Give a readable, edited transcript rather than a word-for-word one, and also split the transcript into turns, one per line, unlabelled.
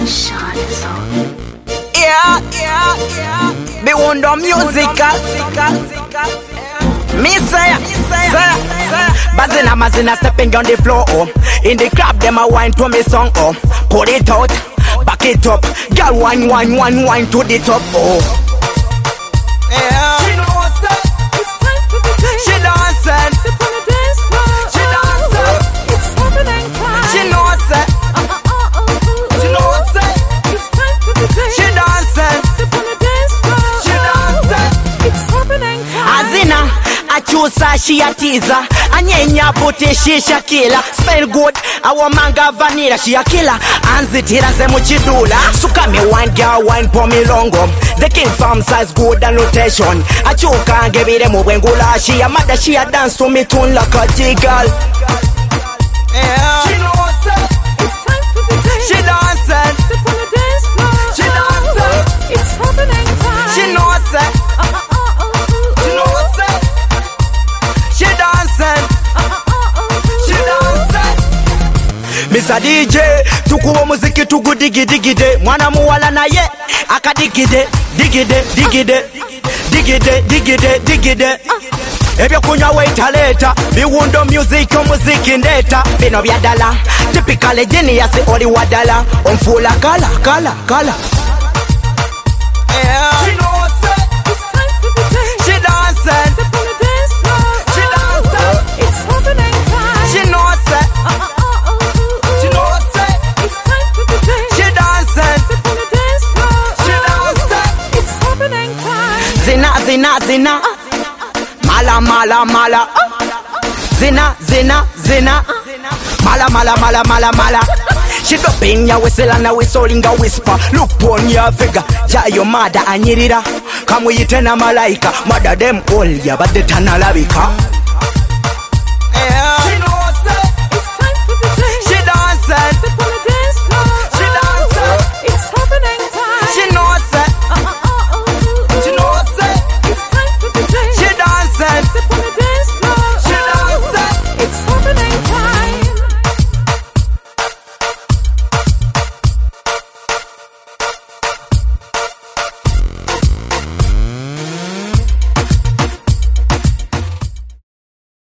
Be wonder musical. Me say, Bazina Mazina stepping on the floor. In the club, them a wine to me song. Pull it out, back it up. Girl, wine to the top. Yeah. She knows that. It's time for the dance. She dancing. Step on the dance floor. She dancing. It's happening time. She knows that. She knows that. It's time for the dance. She dancing. Step on the dance floor. She dancing. It's happening time. Azina, I choose her, she a teaser. Anyenya booty, she Shakila. Smell good, our manga vanilla, she a killer. Anzitira se muchidula. Suka me wine, girl, wine for me longo. The king farm size good and rotation. I choke and give it a mubengula. She a mother, she a dance to me tune like a jiggle. Yeah. She knows it. It's time for the dance. She dancing. Step on the dance floor. She dancing. It's happening time. She knows it. She knows it. She dancing. She dancing. Mr. DJ, tukuwa muziki tugu digide. Mwana muwala na ye, aka digide. Ebyo kunywa waita leta. Biwundo music omuziki ndeta. Bino byadala. Typically genius oli wadala. Onfula kala. Yeah. She knows it. It's time for the dance. She dancing. Step on the dance floor. She dancing. It's happening time. She knows it. She knows it. It's time for the dance. She dancing. Step on the dance floor. She dancing. It's happening time. Zina. Mala. Zina. Mala. She drop in ya whistle and a whistling a whisper. Look on your figure, ja your mother anyirira. Come we tena malaika, mother them all ya but the tana labika.